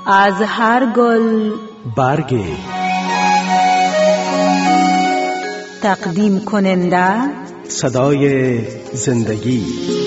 از هر گل برگی. تقدیم کننده صدای زندگی.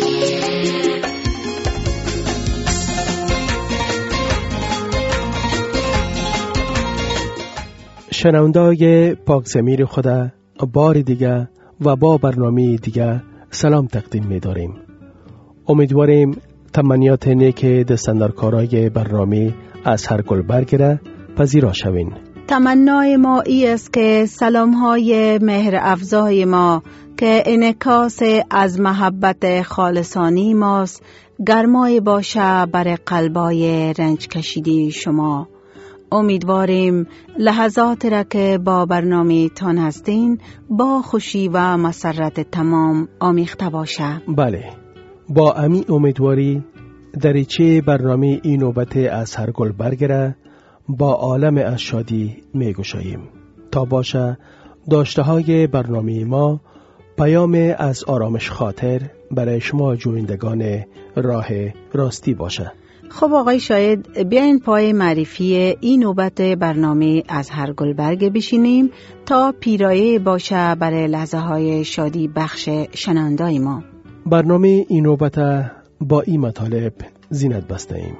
شنونده‌های پاک ضمیر خدا، بار دیگه و با برنامه دیگه سلام تقدیم می‌داریم. امیدواریم تمنیات نیک دستاندرکارای برنامه از هر گل برگیره پذیرا شوین. تمنای ما ای است که سلام‌های مهر افزای ما که انعکاس از محبت خالصانی ماست گرمای باشه بر قلبای رنج کشیده شما. امیدواریم لحظات را که با برنامه تان هستین با خوشی و مسرت تمام آمیخته باشه. بله، با امی امیدواری دریچه برنامه این نوبت از هر گل برگره با عالم از شادی می گشاییم تا باشه داشته های برنامه ما پیام از آرامش خاطر برای شما جویندگان راه راستی باشه. خب آقای شاید بیاین پای معرفی این نوبت برنامه از هر گل برگ بشینیم تا پیرایه باشه برای لحظه های شادی بخش شنوندای ما. برنامه این نوبت با این مطالب زینت بسته ایم.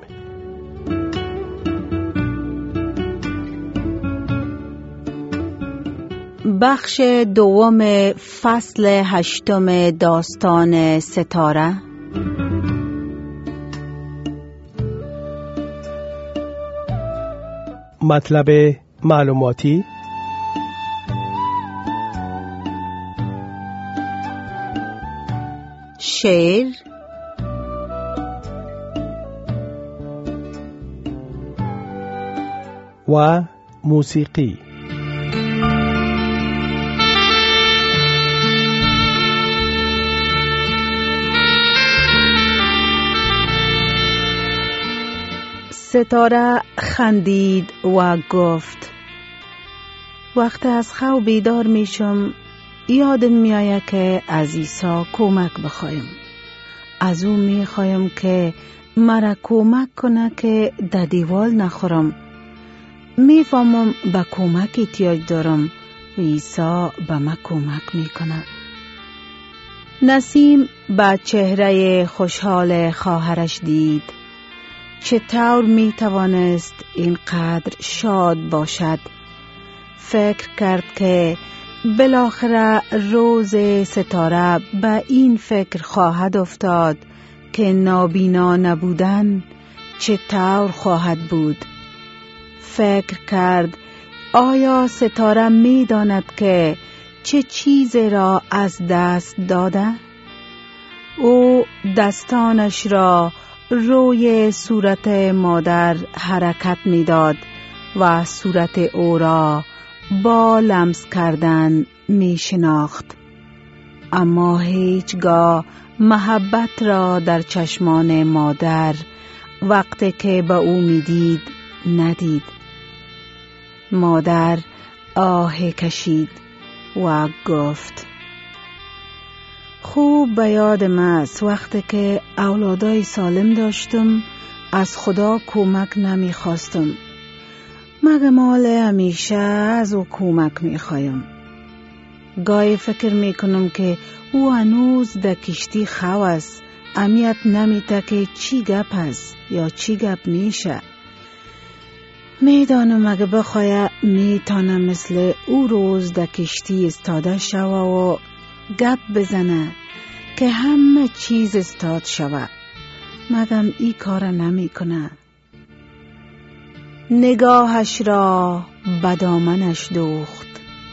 بخش دوم فصل 8 داستان ستاره. مطلب معلوماتی، شعر، و موسیقی. ستاره خندید و گفت وقتی از خواب بیدار میشم یادم میآید که از عیسی کمک بخوایم. از او میخوایم که مرا کمک کنه که در دیوال نخورم. میفهمم به کمک احتیاج دارم و عیسی به من کمک میکنه. نسیم به چهره خوشحال خواهرش دید. چطور می توانست اینقدر شاد باشد؟ فکر کرد که بالاخره روز ستاره به این فکر خواهد افتاد که نابینا نبودن چطور خواهد بود. فکر کرد آیا ستاره می داند که چه چیزی را از دست داده؟ او دستانش را روی صورت مادر حرکت می داد و صورت او را با لمس کردن می شناخت. اما هیچگاه محبت را در چشمان مادر وقتی که به او می دید ندید. مادر آه کشید و گفت خوب به یادم است وقتی که اولادای سالم داشتم از خدا کمک نمی خواستم. مگه مال همیشه از او کمک می خوایم. گاهی فکر می کنم که او هنوز در کشتی خو است. امیت نمی تا که چی گپ است یا چی گپ میشه. می دانم اگه بخواه می تانم مثل او روز در کشتی استاده شوه و گپ بزنه که همه چیز استاد شوه. مگم ای کار نمی کنه. نگاهش را به دامنش دوخت.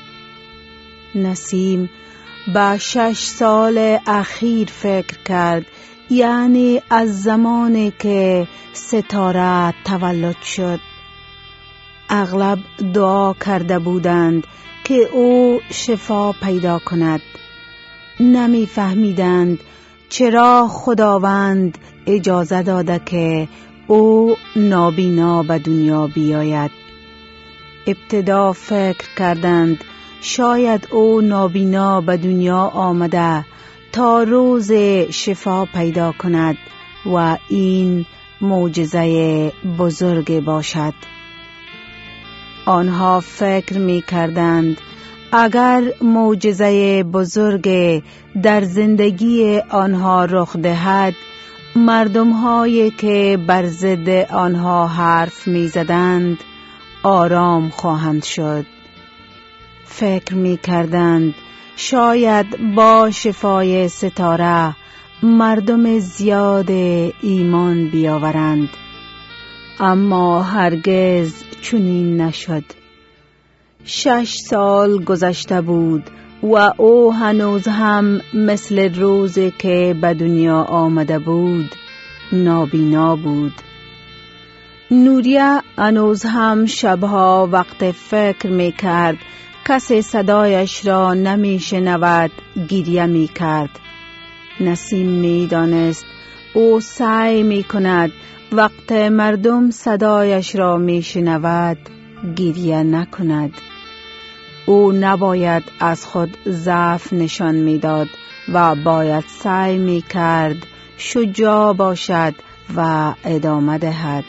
نسیم به 6 سال اخیر فکر کرد، یعنی از زمانی که ستاره تولد شد. اغلب دعا کرده بودند که او شفا پیدا کند. نمی فهمیدند چرا خداوند اجازه داده که او نابینا به دنیا بیاید. ابتدا فکر کردند شاید او نابینا به دنیا آمده تا روز شفا پیدا کند و این معجزه بزرگ باشد. آنها فکر می کردند اگر معجزه بزرگ در زندگی آنها رخ دهد، مردم‌هایی که بر ضد آنها حرف می‌زدند آرام خواهند شد. فکر می‌کردند شاید با شفای ستاره مردم زیاد ایمان بیاورند، اما هرگز چنین نشد. 6 سال گذشته بود و او هنوز هم مثل روزی که به دنیا آمده بود نابینا بود. نوریه هنوز هم شبها وقت فکر می کرد کسی صدایش را نمی شنود گریه می کرد. نسیم می دانست او سعی می کند وقت مردم صدایش را می شنود گریه نکند. او نباید از خود ضعف نشان میداد و باید سعی می کرد شجاع باشد و ادامه دهد.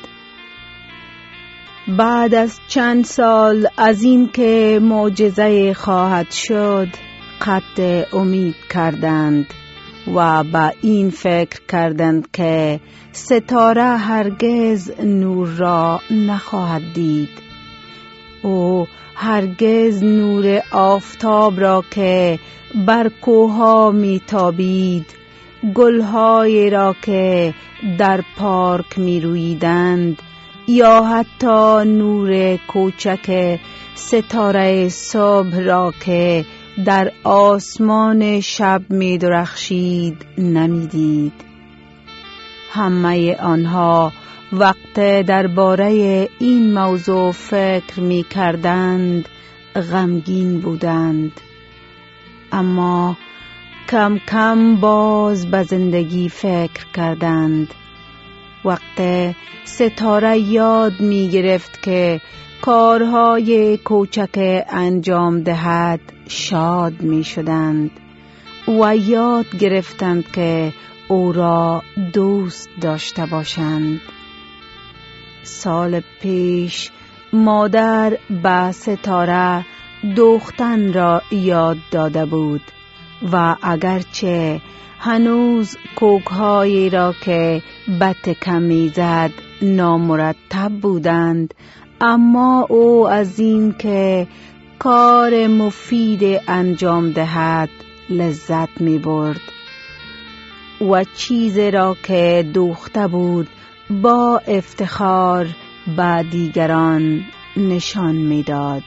بعد از چند سال از این که معجزه خواهد شد قطع امید کردند و با این فکر کردند که ستاره هرگز نور را نخواهد دید. او هرگز نور آفتاب را که بر کوه‌ها میتابید، گل‌های را که در پارک میرویدند، یا حتی نور کوچک ستاره صبح را که در آسمان شب می‌درخشید نمی‌دید. همه آنها وقت درباره این موضوع فکر می کردند غمگین بودند، اما کم کم باز به زندگی فکر کردند. وقت ستاره یاد می گرفت که کارهای کوچک انجام دهد شاد می شدند و یاد گرفتند که او را دوست داشته باشند. سال پیش مادر به ستاره دوختن را یاد داده بود و اگرچه هنوز کوک‌هایی را که به تکه می‌زد نامرتب بودند، اما او از این که کار مفید انجام دهد لذت می‌برد و چیزی را که دوخته بود با افتخار به دیگران نشان می‌داد.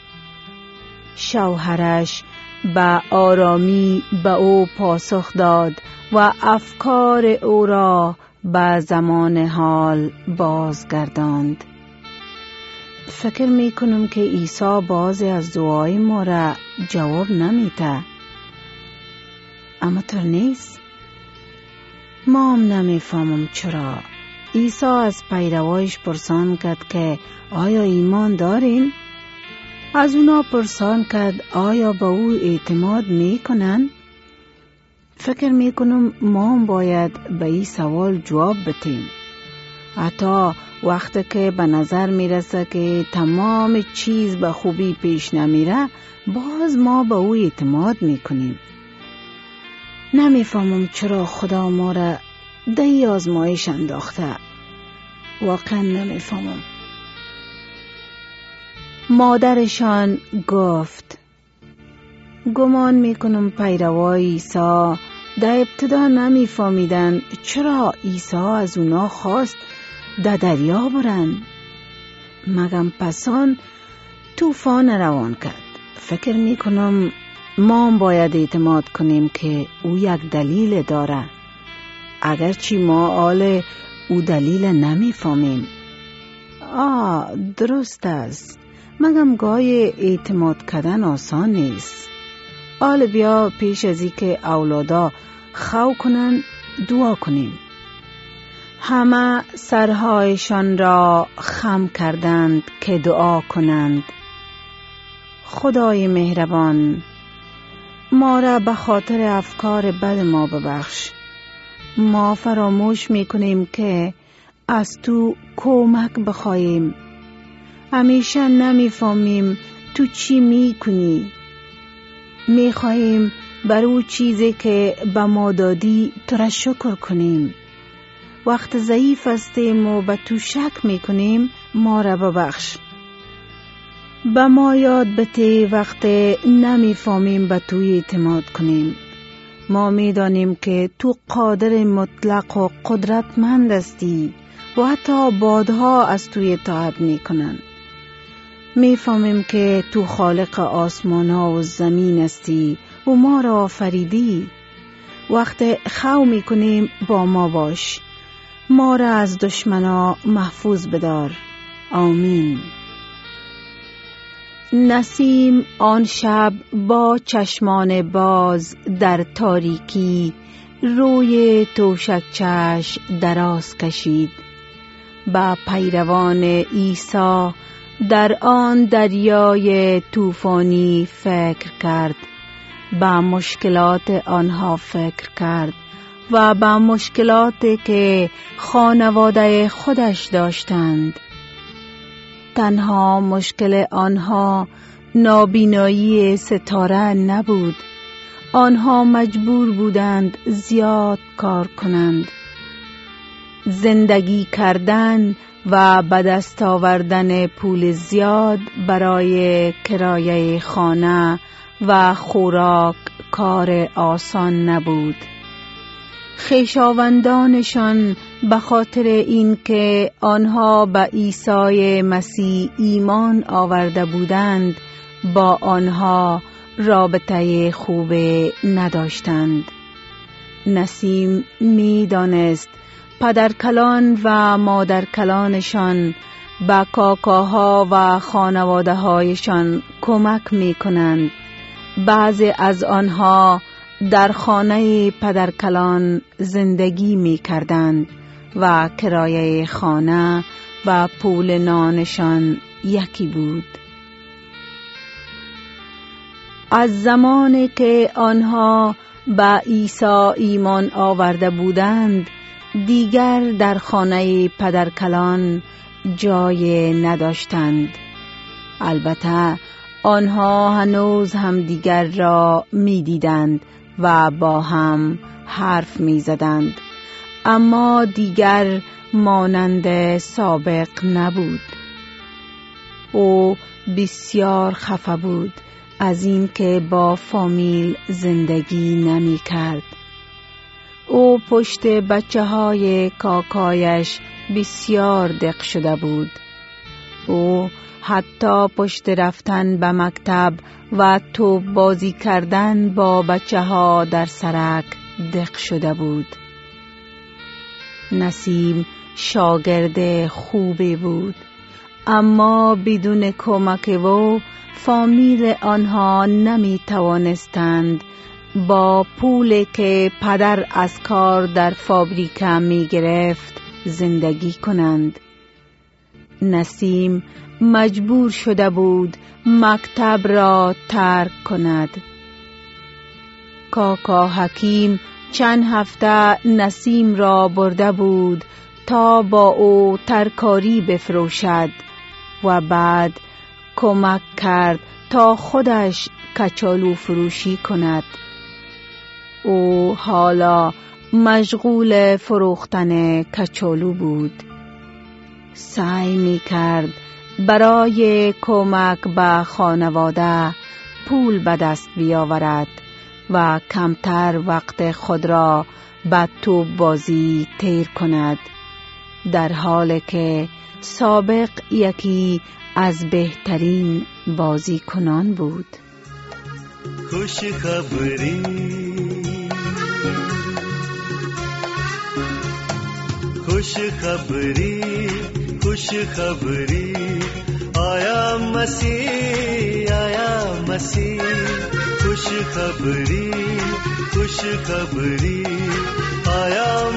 شوهرش به آرامی به او پاسخ داد و افکار او را به زمان حال بازگرداند. فکر می‌کنم که عیسی بعضی از دعای ما را جواب نمیده، اما طور نیست. ما هم نمی‌فهمم چرا. عیسی از پیروایش پرسان کرد که آیا ایمان دارین؟ از اونا پرسان کرد آیا به او اعتماد میکنن؟ فکر میکنم ما هم باید به این سوال جواب بدیم. حتی وقتی که به نظر میرسه که تمام چیز به خوبی پیش نمیره، باز ما به او اعتماد میکنیم. نمیفهمم چرا خدا ما را دی آزمایش انداخته. واقعا نمیفهمم. مادرشان گفت گمان میکنم پیروای عیسی در ابتدا نمیفهمیدن چرا عیسی از اونا خواست در دریا برن. مگم پسان طوفان روان کرد. فکر میکنم ما باید اعتماد کنیم که او یک دلیل داره، اگرچه ما حال او دلیل نمیفهمیم. درست است. مگم گاهی اعتماد کردن آسان نیست. حال بیا پیش از این که اولادا خو کنن دعا کنیم. همه سرهایشان را خم کردند که دعا کنند. خدای مهربان، ما را به خاطر افکار بد ما ببخش. ما فراموش میکنیم که از تو کمک بخواهیم. همیشه نمیفهمیم تو چی میکنی. میخواهیم بر او چیزی که به ما دادی تو را شکر کنیم. وقت ضعیف هستیم و به تو شک میکنیم، ما را ببخش. به ما یاد بده وقت نمیفهمیم به تو اعتماد کنیم. ما میدانیم که تو قادر مطلق و قدرتمند هستی و حتی بادها از تو اطاعت میکنند. میفهمیم که تو خالق آسمان ها و زمین هستی و ما را آفریدی. وقت خو میکنیم با ما باش. ما را از دشمنا محفوظ بدار. آمین. نسیم آن شب با چشمان باز در تاریکی روی توشکچش دراز کشید. با پیروان عیسی در آن دریای طوفانی فکر کرد. با مشکلات آنها فکر کرد و با مشکلاتی که خانواده خودش داشتند. تنها مشکل آنها نابینایی ستاره نبود. آنها مجبور بودند زیاد کار کنند. زندگی کردن و به دست آوردن پول زیاد برای کرایه خانه و خوراک کار آسان نبود. خویشاوندانشان به خاطر اینکه آنها به عیسی مسیح ایمان آورده بودند با آنها رابطه خوب نداشتند. نسیم می دانست پدرکلان و مادرکلانشان به کاکاها و خانواده هایشان کمک می کنند. بعضی از آنها در خانه پدرکلان زندگی می کردند و کرایه خانه و پول نانشان یکی بود. از زمانی که آنها به عیسی ایمان آورده بودند دیگر در خانه پدرکلان جای نداشتند. البته آنها هنوز هم دیگر را می دیدند و با هم حرف می زدند، اما دیگر مانند سابق نبود. او بسیار خفه بود از این که با فامیل زندگی نمی کرد. او پشت بچه های کاکایش بسیار دق شده بود. او حتی پشت رفتن به مکتب و توپ بازی کردن با بچه ها در سرک دق شده بود. نسیم شاگرد خوبی بود، اما بدون کمک او فامیل آنها نمی توانستند با پولی که پدر از کار در فابریکه می گرفت زندگی کنند. نسیم مجبور شده بود مکتب را ترک کند. کاکا حکیم چند هفته نسیم را برده بود تا با او ترکاری بفروشد و بعد کمک کرد تا خودش کچالو فروشی کند. او حالا مشغول فروختن کچالو بود. سعی می کرد برای کمک به خانواده پول به دست بیاورد و کمتر وقت خود را به توپ بازی تیر کند، در حالی که سابق یکی از بهترین بازیکنان بود. خوش خبری خوش خبری خوش خبری آیا مسیح آیا مسیح خوش خبری خوش خبری آیا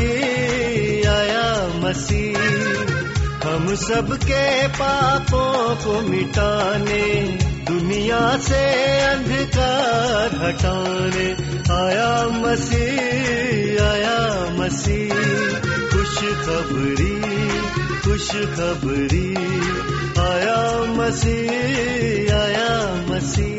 مسیح हम सबके पापों को मिटाने दुनिया से अंधकार हटाने आया मसीह खुश खुशखबरी आया मसीह आया मसीह।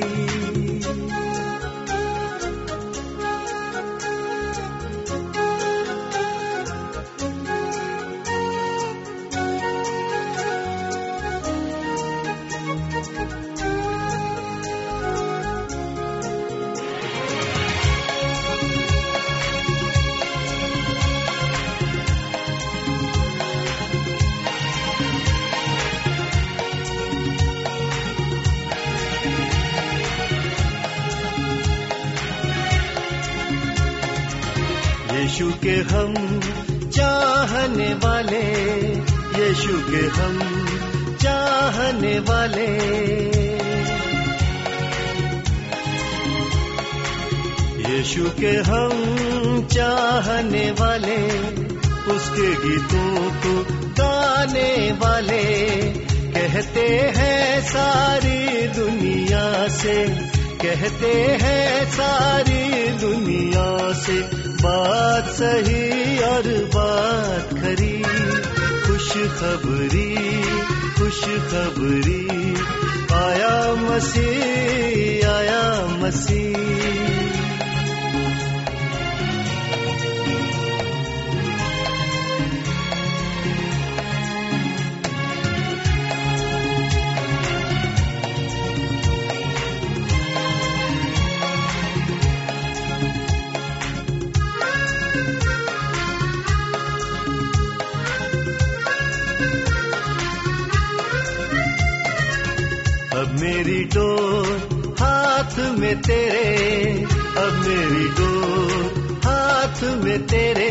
यीशु के हम चाहने वाले, यीशु के हम चाहने वाले, यीशु के हम चाहने वाले, उसके गीतों को गाने वाले, कहते हैं सारी दुनिया से, कहते हैं सारी दुनिया से, बात सही और बात खरी, खुशखबरी खुशखबरी आया मसीह आया मसीह। अब मेरी डोर हाथ में तेरे, अब मेरी डोर हाथ में तेरे,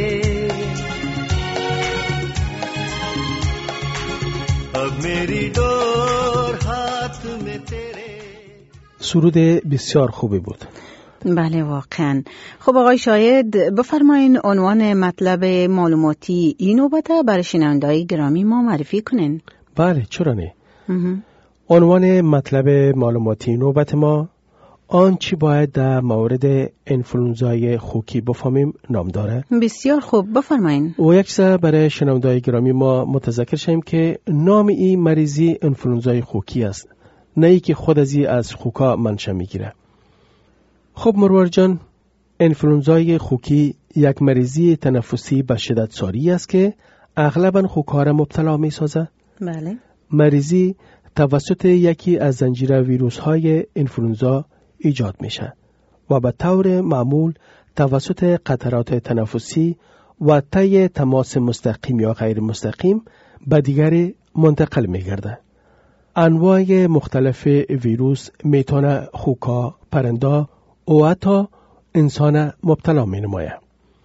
अब मेरी डोर हाथ में तेरे. سرود بسیار خوبی بود. بله واقعا. خب آقای شاهد بفرمایین عنوان مطلب معلوماتی این نوبته برای شنونده‌های گرامی ما معرفی کنین. بله چرا نه. عنوان مطلب معلوماتی نوبت ما آنچه باید در مورد انفلونزای خوکی بفهمیم نام داره. بسیار خوب بفرمایین. و یکسر برای شنونده‌های گرامی ما متذکر شیم که نام این مریضی انفلونزای خوکی است، نه ای که خود از خوکا منشأ میگیره. خب مروار جان، انفلونزای خوکی یک مریضی تنفسی به شدت ساری است که اغلباً خوکا را مبتلا می سازه. بله. مریضی توسط یکی از زنجیره ویروس های انفلونزا ایجاد میشه و به طور معمول توسط قطرات تنفسی و طی تماس مستقیم یا غیر مستقیم به دیگری منتقل میگرده. انواع مختلف ویروس میتونه خوکا، پرنده و حتی انسان مبتلا می نماید.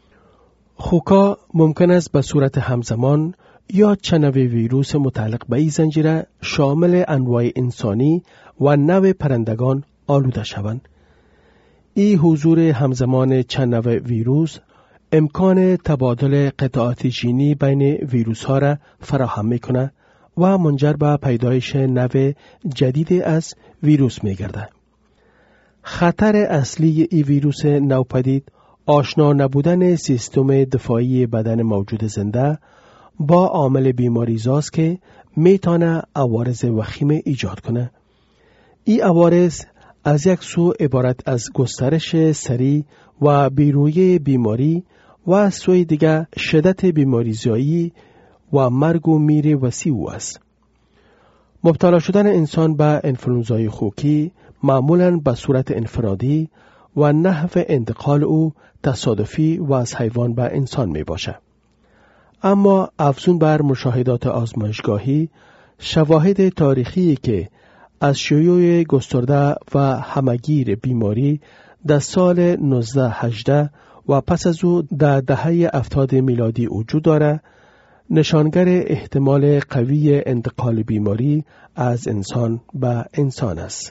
خوکا ممکن است به صورت همزمان یا چند نوع ویروس متعلق به این زنجیره شامل انواع انسانی و نوع پرندگان آلوده شوند. این حضور همزمان چند نوع ویروس امکان تبادل قطعات ژنی بین ویروس ها را فراهم میکنه و منجر به پیدایش نوع جدید از ویروس میگرده. خطر اصلی این ویروس نوپدید آشنا نبودن سیستم دفاعی بدن موجود زنده با عامل بیماریزاست که میتونه عوارض وخیم ایجاد کنه. این عوارض از یک سو عبارت از گسترش سریع و بیرویی بیماری و از سوی دیگر شدت بیماریزایی و مرگ و میر وسیع است. مبتلا شدن انسان به انفلونزای خوکی معمولاً به صورت انفرادی و نحو انتقال او تصادفی و از حیوان به انسان می باشه. اما افزون بر مشاهدات آزمایشگاهی، شواهد تاریخی که از شیوع گسترده و همگیر بیماری در سال 1918 و پس از او در دهه 70 میلادی وجود داره، نشانگر احتمال قوی انتقال بیماری از انسان به انسان است.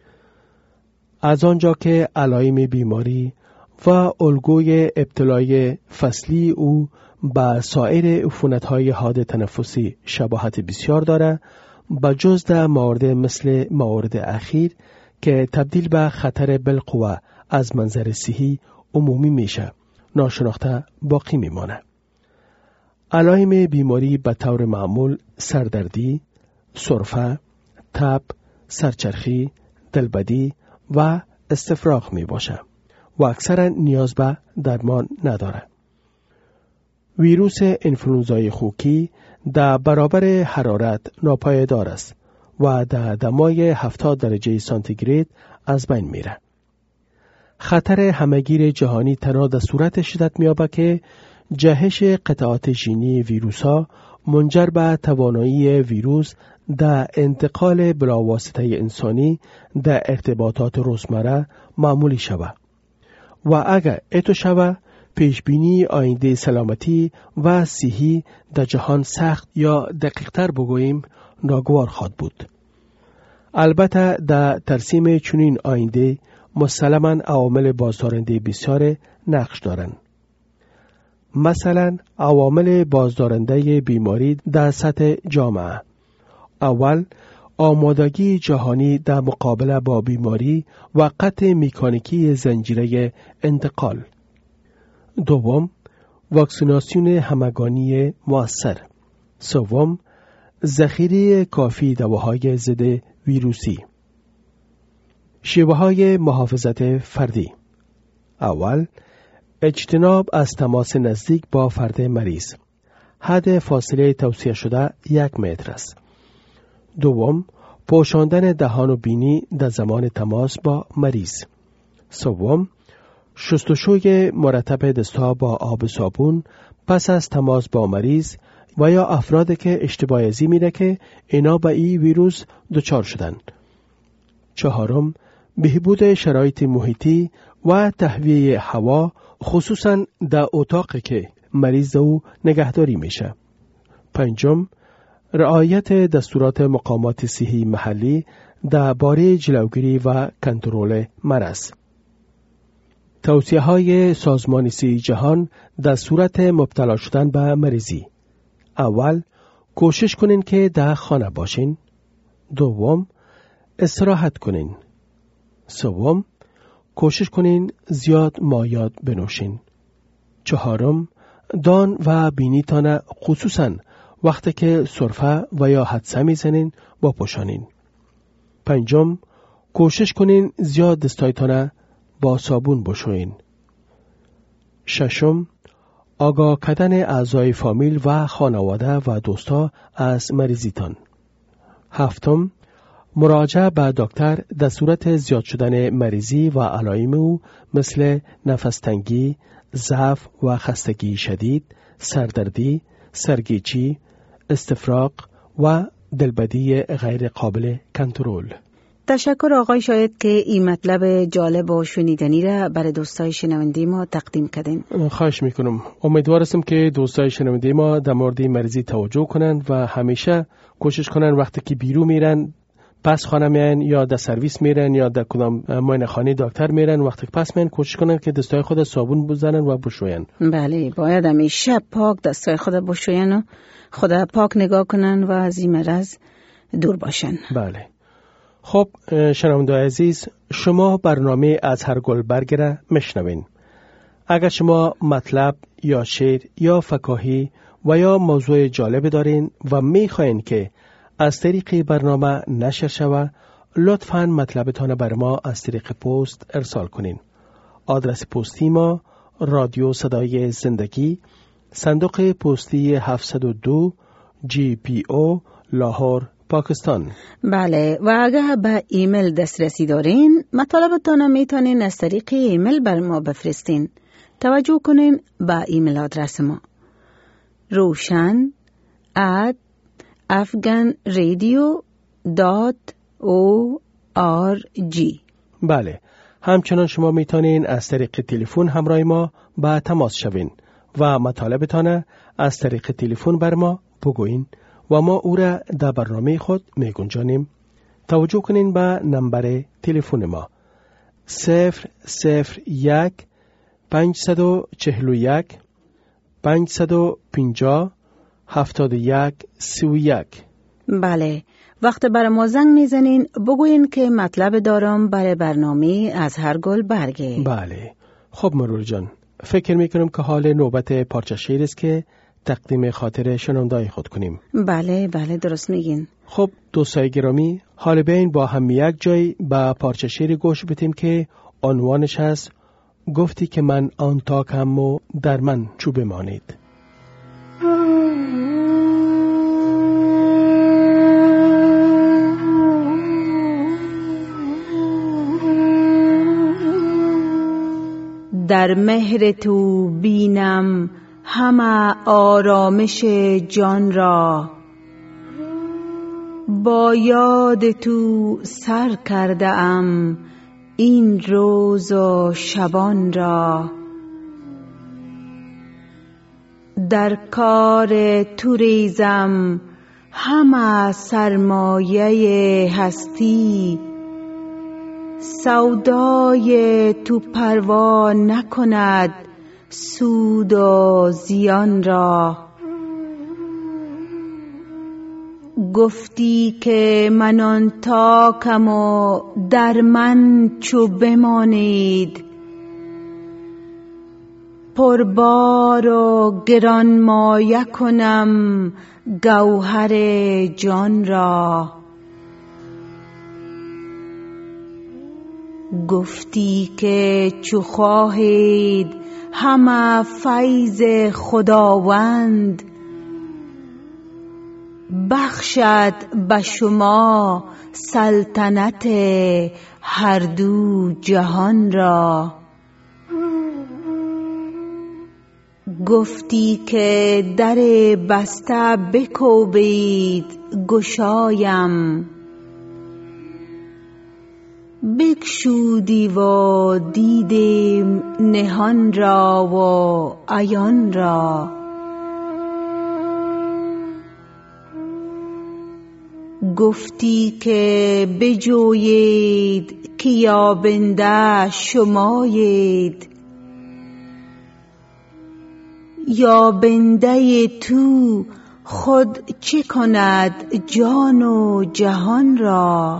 از آنجا که علائم بیماری و الگوی ابتلای فصلی او با سایر عفونت‌های حاد تنفسی شباهت بسیار داره، بجز در موارد مثل موارد اخیر که تبدیل به خطر بالقوه از منظر صحی عمومی میشه، ناشناخته باقی میمانه. علائم بیماری به طور معمول سردردی، سرفه، تب، سرچرخی، دلبدی و استفراغ می باشه و اکثرا نیاز به درمان نداره. ویروس انفلونزای خوکی در برابر حرارت ناپایدار است و در دمای 70 درجه سانتیگراد از بین میره. خطر همهگیر جهانی تنها در صورت شدت میابه که جهش قطعات ژنی ویروس ها منجر به توانایی ویروس در انتقال بلاواسطه انسانی در ارتباطات روزمره معمولی شود و اگر اتو شود پیشبینی آینده سلامتی و صحی در جهان سخت یا دقیقتر بگوییم ناگوار خواهد بود. البته در ترسیم چنین آینده مسلماً عوامل بازدارنده بسیار نقش دارند. مثلا عوامل بازدارنده بیماری در سطح جامعه. اول، آمادگی جهانی در مقابله با بیماری و قطع مکانیکی زنجیره انتقال. دوم، واکسیناسیون همگانی مؤثر. سوم، ذخیره کافی دواهای ضد ویروسی. شیوه‌های محافظت فردی. اول، اجتناب از تماس نزدیک با فرد مریض. حد فاصله توصیه شده 1 متر است. دوم، پوشاندن دهان و بینی در زمان تماس با مریض. سوم، شستشوی مرتب دستها با آب و صابون پس از تماس با مریض و یا افرادی که اشتباهی میره که اینا به این ویروس دچار شدن. چهارم، بهبود شرایط محیطی و تهویه هوا خصوصا در اتاقی که مریض او نگهداری میشه. پنجم، رعایت دستورات مقامات صحی محلی درباره جلوگیری و کنترل مرض. توصیه های سازمان صحی جهان در صورت مبتلا شدن به مریضی. اول، کوشش کنین که در خانه باشین. دوم، استراحت کنین. سوم، کوشش کنین زیاد مایعات بنوشین. چهارم، دان و بینیتان خصوصاً وقتی که سرفه و یا حدسه میزنین بپوشانین. پنجم، کوشش کنین زیاد دستایتان با صابون بشوین. ششم، آگاه کردن اعضای فامیل و خانواده و دوستا از مریضیتان. هفتم، مراجعه به دکتر در صورت زیاد شدن مریضی و علائم او مثل نفس تنگی، ضعف و خستگی شدید، سردردی، سرگیچی، استفراغ و دلبدی غیر قابل کنترل. تشکر آقای شاید که این مطلب جالب و شنیدنی را برای دوستای شنونده ما تقدیم کردین. خواهش میکنم. امیدوار هستم که دوستای شنونده ما در مورد مریضی توجه کنند و همیشه کوشش کنند وقتی که بیرون میرن پس خانه میان یا در سرویس میرن یا در کدام معاینه خانه دکتر میرن وقتی پس میان کوشش کنند که دستای خود صابون بزنن و بشوین. بله، باید همیشه پاک دستای خود بشوین و خدا پاک نگاه کنن و از این مرض دور باشن. بله. خب شنونده عزیز، شما برنامه از هر گل برگ را میشنوین. اگر شما مطلب یا شعر یا فکاهی و یا موضوع جالب دارین و میخواین که از طریق برنامه نشر شود، لطفاً مطلبتان بر ما از طریق پست ارسال کنین. آدرس پستی ما رادیو صدای زندگی، صندوق پستی 702 GPO لاهور، پاکستان. بله، و اگر به ایمیل دسترسی دارین مطالبتان میتونین از طریق ایمیل بر ما بفرستین. توجه کنین به ایمیل آدرس ما roshan@afghanradio.org. بله، همچنان شما میتونین از طریق تلفن همراه ما با تماس شوین و مطالبتان از طریق تلفن بر ما بگوین و ما او را در برنامه خود میگنجانیم. توجه کنین به نمبر تلفن ما 001 541 550 71 31. بله، وقت برای ما زنگ میزنین بگوین که مطلب دارم برای برنامه از هر گل برگه. بله. خب مرور جان، فکر میکنم که حال نوبت پارچه شعر است که تقدیم خاطر شنوندای خود کنیم. بله درست میگین. خب دوستای گرامی، حال بین با هم یک جای به پارچه شعری گوش بدیم که عنوانش هست گفتی که من آن تاکم و در من چو بمانید. در مهر تو بینم همه آرامش جان را، با یاد تو سر کرده ام این روز و شبان را. در کار تو ریزم همه سرمایه هستی، سودای تو پروا نکند سود و زیان را. گفتی که من آن تاکم و در من چو بمانید، پربار و گران مایه کنم گوهر جان را. گفتی که چو خواهید همه فیض خداوند، بخشد به شما سلطنت هر دو جهان را. گفتی که در بسته بکوبید گشایم، بگشودی و دیدیم نهان را و عیان را. گفتی که بجویید که یابنده شمایید، یابنده تو خود چه کند جان و جهان را.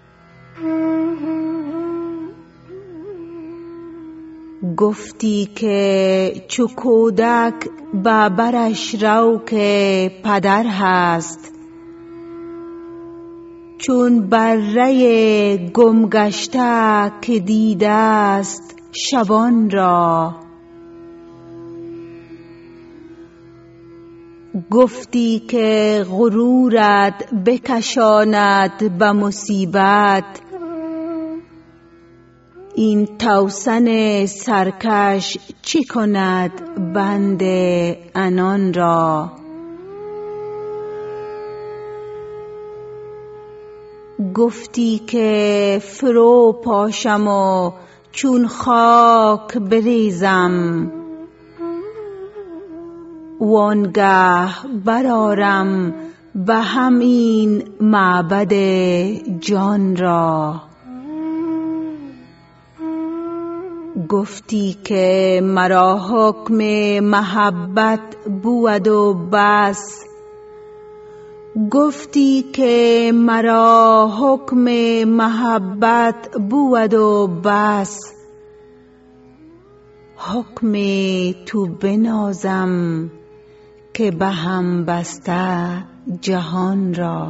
گفتی که چو کودک به برش رو که پدر هست، چون بره گم گشته که دیده است شبان را. گفتی که غرورت بکشاند به مصیبت، این توسن سرکش چی کند بند انان را. گفتی که فرو پاشم و چون خاک بریزم، وانگه برارم به همین معبد جان را. گفتی که مرا حکم محبت بود و بس، گفتی که مرا حکم محبت بود و بس، حکم تو بنازم که به هم بسته جهان را.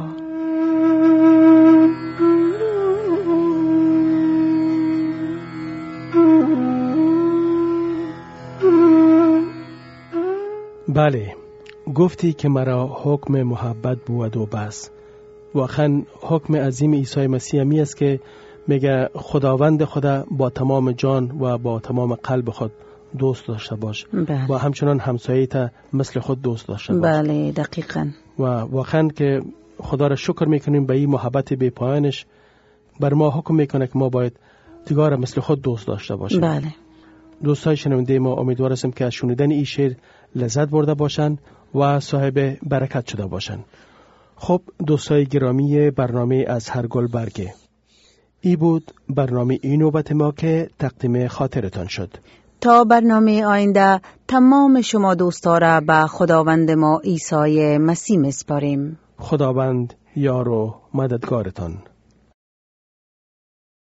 بله، گفتی که مرا حکم محبت بود و بس. واقعا حکم عظیم عیسی مسیح می است که میگه خداوند خدا با تمام جان و با تمام قلب خود دوست داشته باش. بله. و همچنان همسایت مثل خود دوست داشته باش. بله دقیقاً. و واقعا که خدا را شکر میکنیم به این محبت بی پایانش، بر ما حکم میکنه که ما باید دیگر مثل خود دوست داشته باشیم. بله. دوستای شنونده ما، امیدوار هستم که از شنیدن این شعر لذت برده باشن و صاحب برکت شده باشن. خب دوستای گرامی برنامه از هر گل برگه، ای بود برنامه این نوبت ما که تقدیم خاطرتان شد. تا برنامه آینده تمام شما دوستا را به خداوند ما عیسی مسیح میسپاریم. خداوند یار و مددگارتان.